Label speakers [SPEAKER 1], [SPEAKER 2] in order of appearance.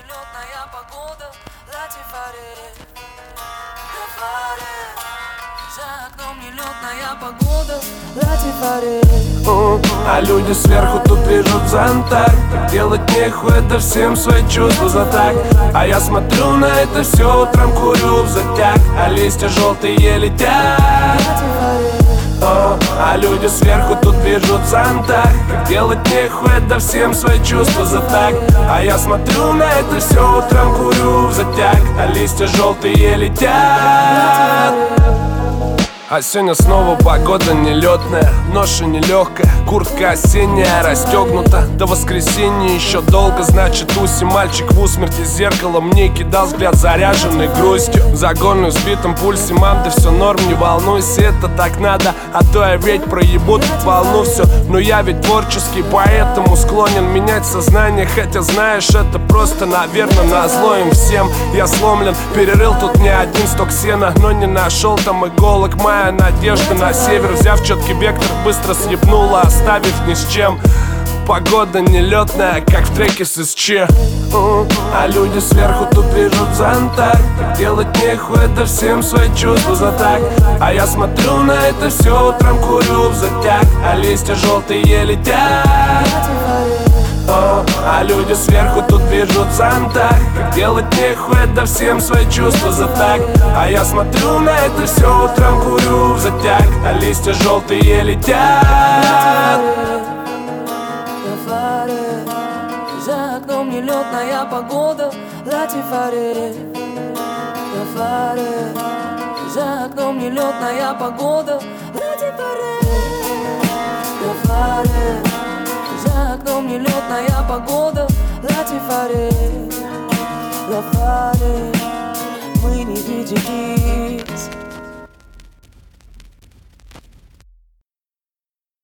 [SPEAKER 1] нелетная погода, латифаре. За окном нелетная погода, латифаре.
[SPEAKER 2] А люди сверху тут движут в зонтах. Делать нехуй, это всем свои чувства за так. А я смотрю на это все, утром курю в затяг. А листья желтые летят. А люди сверху тут движут в зонтах. Делать нехуй, это всем свои чувства за так. А я смотрю на это все, утром курю в затяг. А листья желтые летят. А сегодня снова погода нелетная, ноша нелегкая, куртка осенняя расстегнута. До воскресенья еще долго, значит уси. Мальчик в усмерти зеркало мне кидал взгляд, заряженный грустью. Загонный в сбитом пульсе, мам, ты все норм, не волнуйся, это так надо. А то я ведь проебу тут волну все. Но я ведь творческий, поэтому склонен менять сознание. Хотя знаешь, это просто, наверное, назло им всем. Я сломлен, перерыл тут не один сток сена, но не нашел там иголок. Моя надежда на север, взяв четкий вектор, быстро съебнула, оставив ни с чем. Погода нелетная, как в треке с СЧ. А люди сверху тут движут в зонтах. Делать нехуй, это всем свои чувства за так. А я смотрю на это все, утром курю в затяг. А листья желтые летят. А люди сверху тут движут в зонтах. Делать нехуй, это всем свои чувства за так. А я смотрю на это все, утром курю в затяг. А листья желтые летят.
[SPEAKER 1] За окном нелетная погода, латифаре. За окном нелетная погода, латифаре. За окном нелетная погода, латифаре.